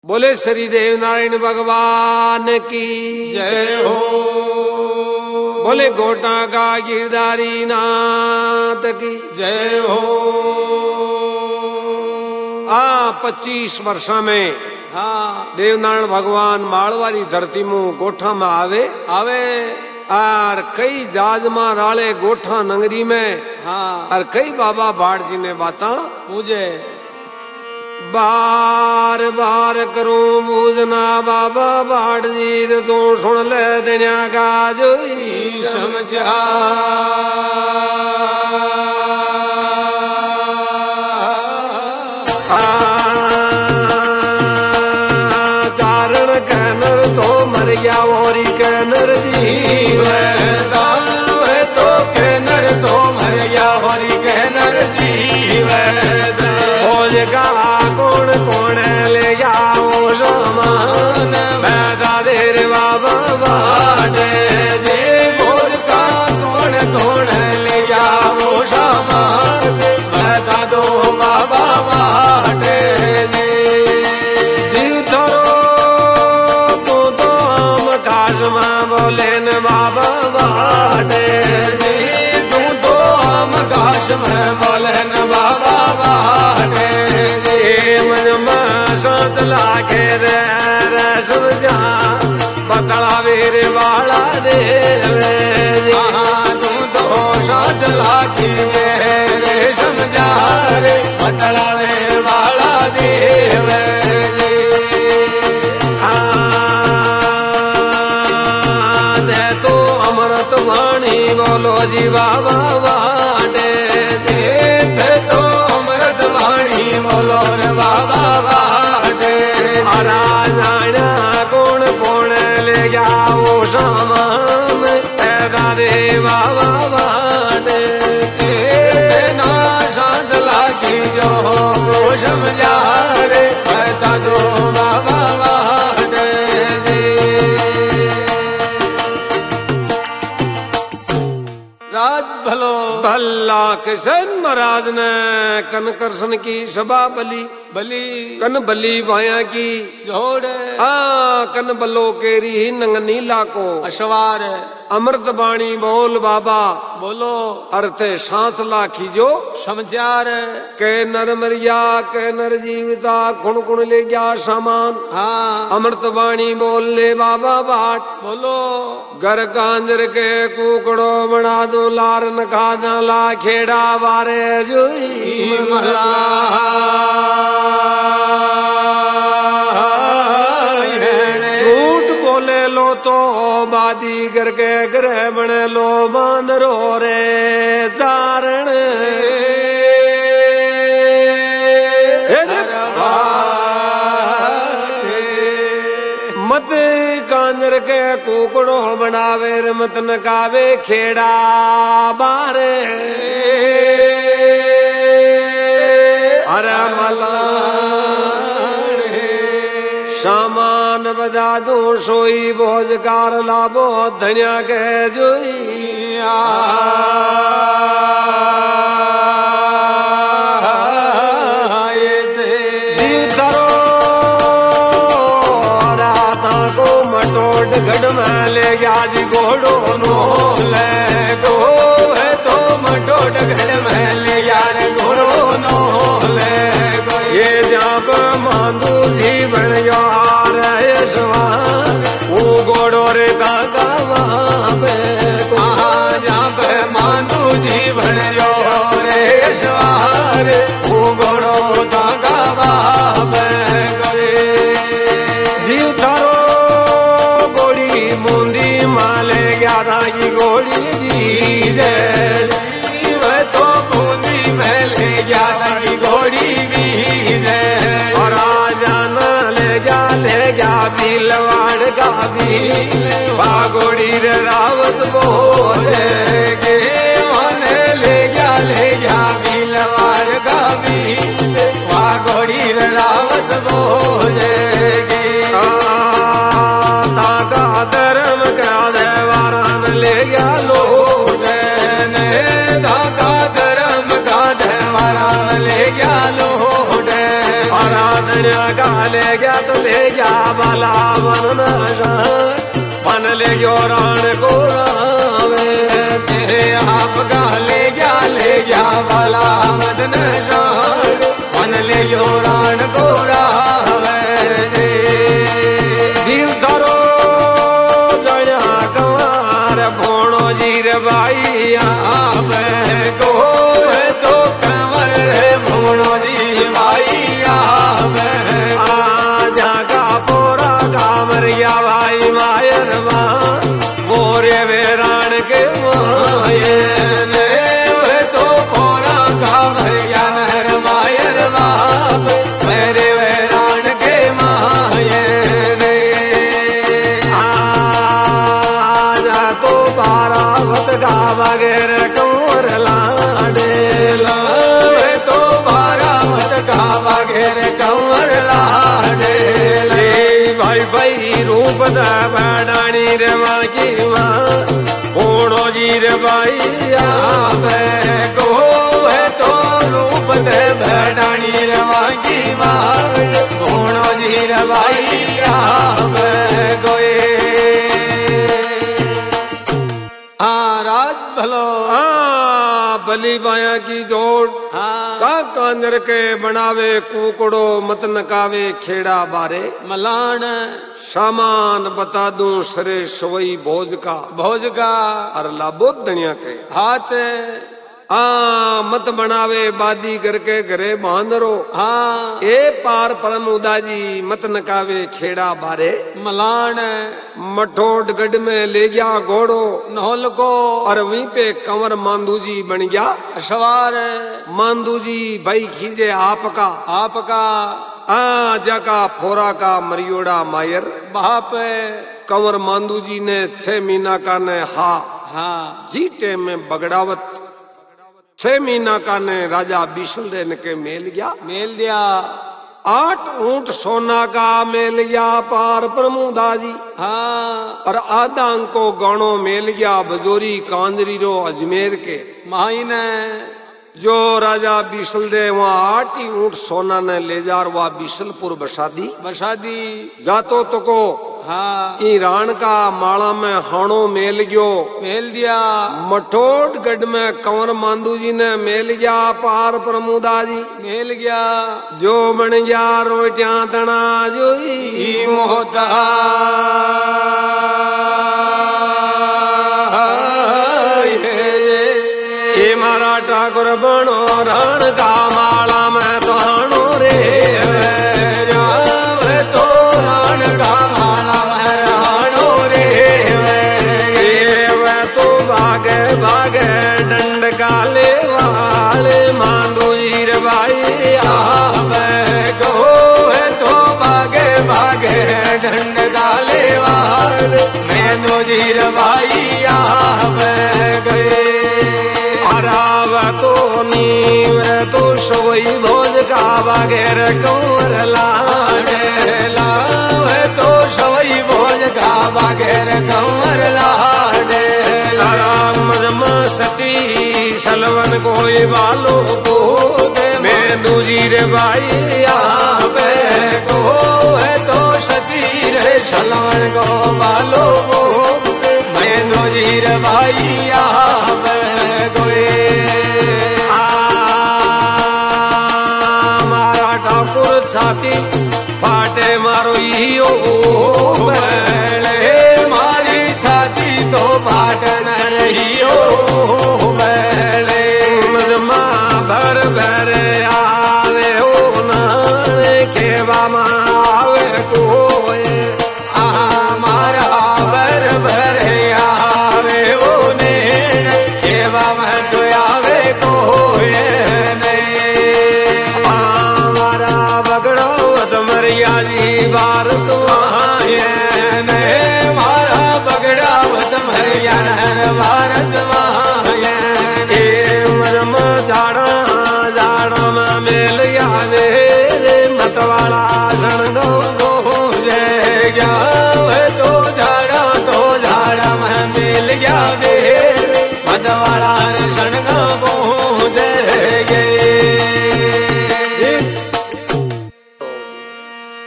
बोले श्री देव नारायण भगवान की जय हो। बोले गोटा का गिरधारी नाथ की जय हो। 25 वर्ष में हाँ देवनारायण भगवान माळवारी धरती में गोठा में आवे और कई जाजमा राले गोठा नगरी में हाँ और कई बाबा भाट जी ने बाता पूजे बार बार करूं पूजना बाबा भाट जी तू सुन ले दुनिया का जो समझा चारण कहनर तो मर गया और कहनर जीव तो कहनर तो मर गया और कहनर जीव का कौन कौन ले जाओ सामान बैठा देर बाबा बाटे जे बोल का कौन कौन ले जाओ सामान बता दो बाबा बाटे जीव थरो तो हम काश में बोले न बाबा बाटे तू तो हम काश में बोले न बाबा बाटे सात लाखे रे समझा बतला वीर वाला देव तू तो सात लाखी रे समझा रे बतला वीर वाला देव तो अमृत वाणी बोलो जी बाबा बाटे तो अमृत वाणी बोलो रे बाबा बाटे राजाना कौन कौन ले जाओ सामान ऐदा दे बाबा बाटे ना साथ लागी जो समझा रे बता दो बाबा बाटे राज भलो भल्ला किशन महाराज ने कनकर्षण की सभा बली कन बली भाया की जोड़े कन बलो केरी नंगनीला को अशवार अमृत बाणी बोल बाबा बोलो अर्थे सांस लाखी जो समझार के नर मरिया के नर जीविता कुण कुण ले गया सामान हाँ अमृत बाणी बोल ले बाबा बाट बोलो घर कांजर के कुकड़ो बना दो लार नखा ला खेड़ा बारे जोई झूठ बोले लो तो बादी करके ग्रह बने लो बांदरो रे चारण मत कांजर के कुकड़ो बनावे मत नकावे खेड़ा बारे अरे मला सामान बजा दो सोई भोजकार लाभो धनिया के जोई जीव धरो राता को मटोट गढ़ में ले गया जी घोड़ो नो ले गो है तो मटोट घर में ले यार घोड़ो नो ले गो ये जब मांदू जी बन यार वो घोड़ो रे काका वहाँ पे जहाँ पे मांदू जी बन रे सवार वो घोड़ो काका बाप गए जीव थारो गोड़ी मुंदी माले 11 की गोड़ी दी वह तो बूंदी में ले 11 की घोड़ी भी दे और जाना ले जा बिलवाड़ का भी बागोड़ी रे रावत बोले के मने ले जा बिलवाड़ का भी वहाँ घोड़ी रावत बोले ताका धर्म का देवारान ले गया लोग धागा धर्म का देवारान ले गया लोग आराधना का ले गया तो ले गया बाला मन मन ले गयो राण को रावे तेरे आपका ले गया बाला मदन शान मन ले गयो राण को रावे जीव धरो जया कंवर भोणो जीर बाई आवे को है तो कंवर रे भोणो जी भाई आवे आजा का पोरा कामरिया भाई मायर मोरे वेराण के मायन रे तो पोरा कामरिया मायर बाप मेरे वेराण के मायन आजा तो बारावत का बगैर कंवर लाडे लावे तो बारावत का बगैर कंवर लाडे ले भाई भाई रूप दा बड़ानी रे माँ की माँ भोणो जी रे भाई आवे को है तो रूप दे भडानी रवा की मार भोणो जी रवाई आवे गोए राज भलो बली बाया की जोड़ का कांजर के बनावे कुकड़ो मत नकावे खेड़ा बारे मलान सामान बता दूं सरे सवई भोज का और लाभो दनिया के हाथ मत बनावे बादी करके घरे बांधरो ए पार परम उदाजी मत नकावे खेड़ा बारे मलान मठोट गढ़ में ले गया घोड़ो नौल को और वहीं पे कंवर मांदू जी बन गया सवार मांदू जी भाई खींचे आपका जका फोरा का मरियोड़ा मायर बाप कंवर मांदू जी ने 6 महीना का ने जीटे में बगड़ावत 6 महीना का ने राजा विष्णुदेव के मेल दिया 8 ऊंट सोना का मेल गया पार प्रमुदाजी और आधा को गणों मेल गया बजोरी कांजरी रो अजमेर के माइन जो राजा बिशलदेव वहाँ 8 ही ऊंट सोना ने ले जा वहा बिशलपुर बसादी जातो तो को ईरान का माला में हाणो मेल दिया मठोट गढ़ में कंवर मांदू जी ने मेल गया पार प्रमुदा जी मेल गया जो बन गया रोटियां तना जोई मोहता ये मारा ठाकुर बनो रण का माला में तो हाणो रे तो रण का माला में हाणो रे भागे डंड काले वाले मांदू जीर भाई आवे को है तो भागे डंड काले वाले मांदू जीर भाई आवे गए तो नीव तो सोई भोज का बगैर कंवर लावे तो सोई भोज का बगैर कंवर लाडे राम सती सलवन कोई बालो को मैं दूजी रे भाई आवे को है तो सती रे सलवन को बालो को मैं दूजी रे भाई आवे गोए छाती फाटे मारो